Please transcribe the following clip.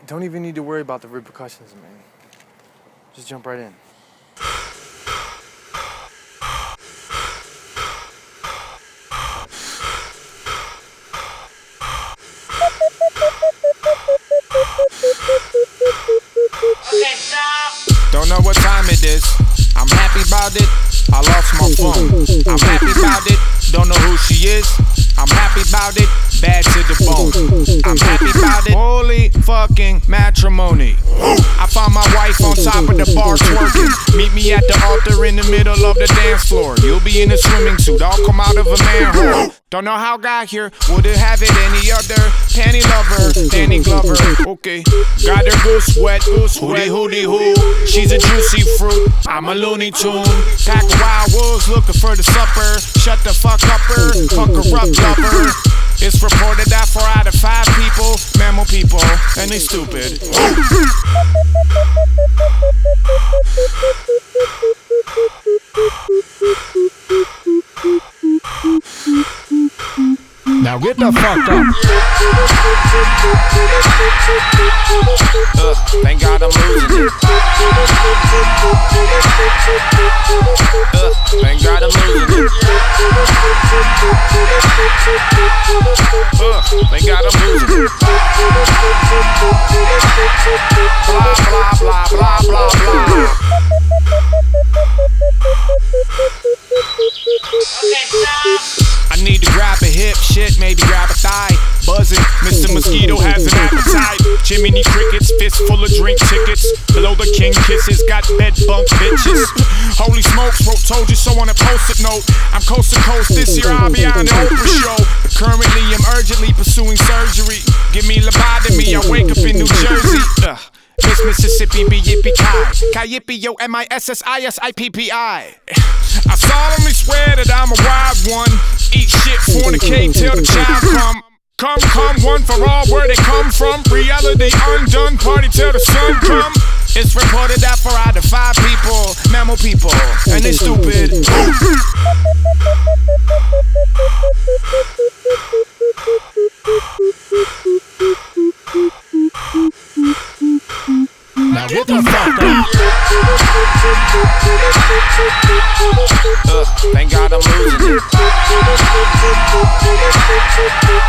Don't even need to worry about the repercussions, man. Just jump right in. Okay, stop. Don't know what time it is. I'm happy about it. I lost my phone. I'm happy about it. Don't know who she is. I'm happy about it. Bad to the bone. I'm happy about it. Holy fucking matrimony. I found my wife on top of the bar twerking. Meet me at the altar in the middle of the dance floor. You'll be in a swimming suit. I'll come out of a manhole. Don't know how I got here. Wouldn't have it any other. Panty lover, Danny Glover. Okay. Got her goose wet. Hootie hootie hoo. She's a juicy fruit. I'm a Looney Tune. Pack of wild wolves looking for the supper. Shut the fuck up her. Fuck her up lover. It's reported that 4 out of 5 people, mammal people, and they stupid. Now get the fuck up. Thank God I'm losing it. Thank God I'm losing it. Thank God I'm losing it. Blah, blah, blah, blah, blah, blah. Okay, stop. I need to grab a hip, shit, maybe grab a thigh. Buzzing, Mr. Mosquito has an appetite. Jiminy Crickets, fist full of drink tickets. Below the king kisses, got bed bunk bitches. Holy smokes, wrote told you so on a post-it note. I'm coast to coast, this year I'll be on the Oprah show. But currently I'm urgently pursuing surgery. Give me lobotomy, I wake up in New Jersey. Miss Mississippi be yippee-ki. Ki-yippee, yo, M-I-S-S-I-S-I-P-P-I. I solemnly swear that I'm a wild one. Eat shit, fornicate till the child come. Come, one for all, where they come from. Reality undone, party till the sun come. It's reported that 4 out of 5 people, mammal people, and they stupid. Now get the fuck up. Thank God I'm losing it.